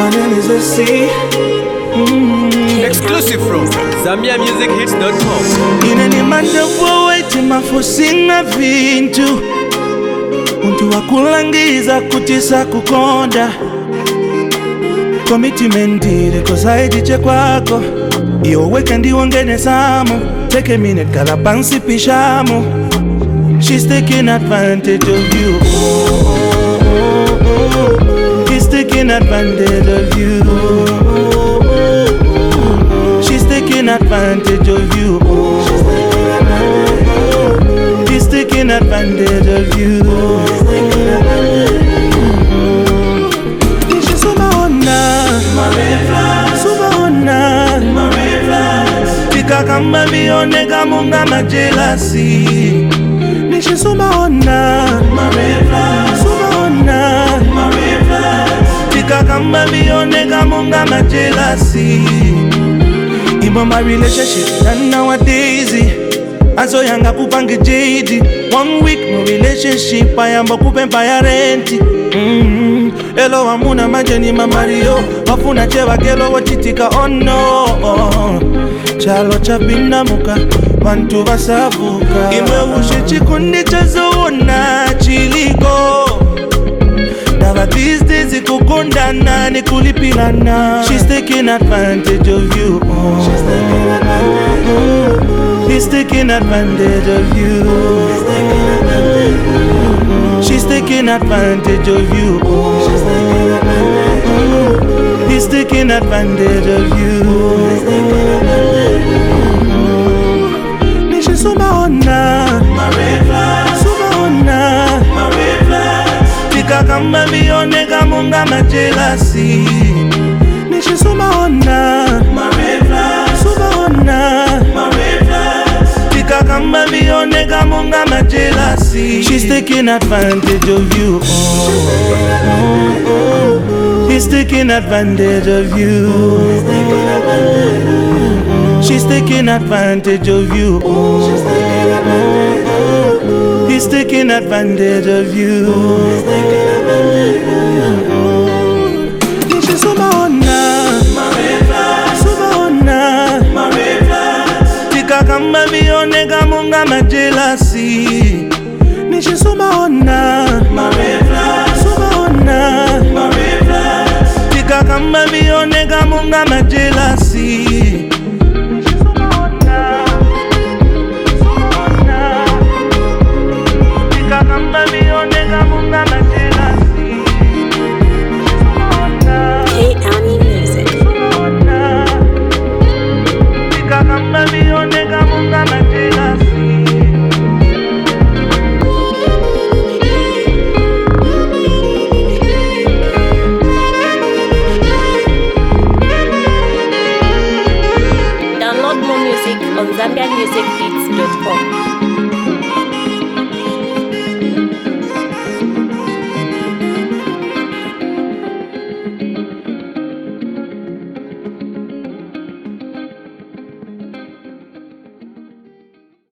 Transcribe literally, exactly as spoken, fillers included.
My name is S C. Mm. Exclusive from Zambia Music Hits dot com. Ineni mandavu waitima fosinga vintu Muntu wakulangiza kutisa kukonda Commitment ile kosaidi kwako Iyo weka ndiwongene samu Take a minute kalabansi pishamu She's taking advantage of you. He's taking advantage of you. She's taking advantage of you. He's taking advantage of you. She's sumaona, sumaona. Tika kama vione kama ngama jealousy. Nishi sumaona, sumaona. Tika kama vione kama ngama jealousy. Ibo my relationship and nowadays Azo yanga kupange J D. One week no relationship ayamba kupempa ya renti. Mm-hmm. Elo amuna majeni mamario wafuna chewa gelo wachitika oh no. Chalo chabina muka bantu basavuka. Imwe ushe chikundi chazona chiliko. Dava these days kukundana ni kulipilana. She's taking advantage of you. Oh. She's taking advantage of you. He's taking advantage of you. She's taking advantage of you. He's taking advantage of you. Nishi sumaona, sumaona. Tika kama vione kama ngama jealousy. Nishi sumaona, sumaona. Tika kama vione kama ngama jealousy. She's taking advantage of you. Oh, oh, oh. He's taking advantage of you. She's taking advantage of you. Oh, he's taking advantage of you. She's sumaona, sumaona. Tika kama vione kama ngama jealousy. Nishi sumaona, sumaona. Tika kama vione kama ngama jealousy. Nishi sumaona, sumaona. Tika kama vione kama ngama jealousy. Sumaona, K-Ani Music. sumaona. Tika kama vione kama ngama jealousy. Download more music on Zambia Music Hits dot com.